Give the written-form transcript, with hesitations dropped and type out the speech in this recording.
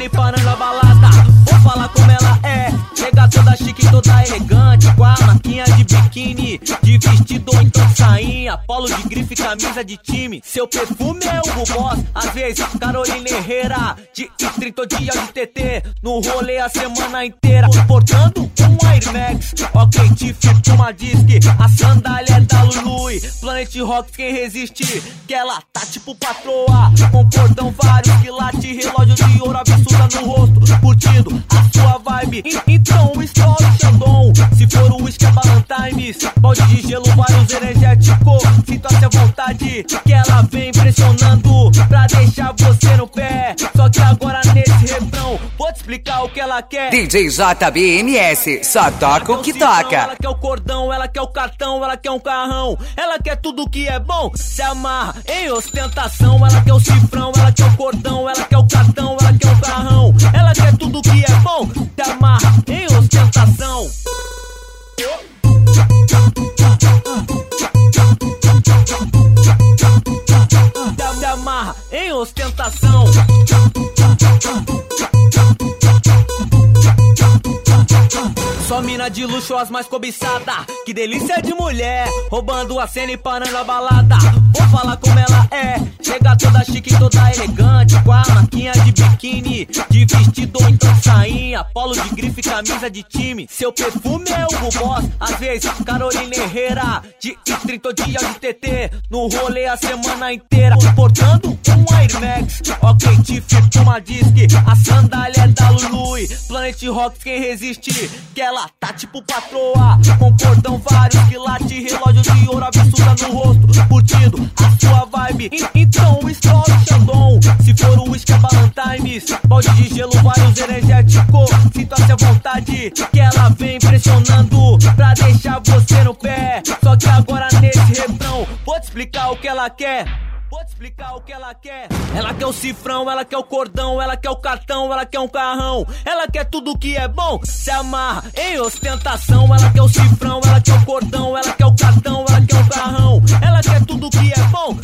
cena e parando a balada. Vou falar como ela é, chega toda chique, toda elegante, com a marquinha de biquíni, de vestido ou então de sainha, polo de grife, camisa de time. Seu perfume é o Boss, às vezes Carolina Herrera, de street ou dia de TT, no rolê a semana inteira, portando um Air Max, ok, Tiff, Puma Disc, a sandália é da Lului, Planet Rock, quem resiste, que ela tá tipo patroa, com cordão vários quilates, relógio de ouro absurda no rosto, curtindo a sua vibe. Então estoura o Xandão, se for o whisky é Valentine's, balde de gelo, vários energéticos, sinta-se à vontade, que ela vem pressionando pra deixar você no pé. Só que agora nesse refrão vou te explicar o que ela quer. DJ JBMS, só toca o que toca. Ela quer o cordão, ela quer o cartão, ela quer um carrão, ela quer tudo que é bom, se amarra em ostentação. Ela quer o cifrão, ela quer o cordão, ela quer o cartão, ela quer um carrão, ela quer tudo que é bom, se amarra em ostentação. Se amarra em ostentação. Só mina de luxo, as mais cobiçadas, que delícia de mulher, roubando a cena e parando a balada. Vou falar como ela é, chega toda chique, toda elegante, com a marquinha de biquíni, de vestido ou então de sainha, polo de grife, camisa de time. Seu perfume é o Boss, às vezes Carolina Herrera, de street ou dia de TT, no rolê a semana inteira, portando um Air Max, ok, Tiff, Puma Disc, a sandália é da Lului, Planet Rock, quem resiste, que ela tá tipo patroa, com cordão vários quilates, relógio de ouro absurda no rosto, curtindo a sua vibe. Então estoura o Xandão, se for o whisky é Valentine's, balde de gelo, vários energéticos, sinta-se à vontade, que ela vem pressionando pra deixar você no pé. Só que agora nesse refrão vou te explicar o que ela quer. Vou te explicar o que ela quer. Ela quer o cifrão, ela quer o cordão, ela quer o cartão, ela quer um carrão, ela quer tudo que é bom, se amarra em ostentação. Ela quer o cifrão, ela quer o cordão, ela quer o cartão, ela quer um carrão, ela quer tudo que é bom,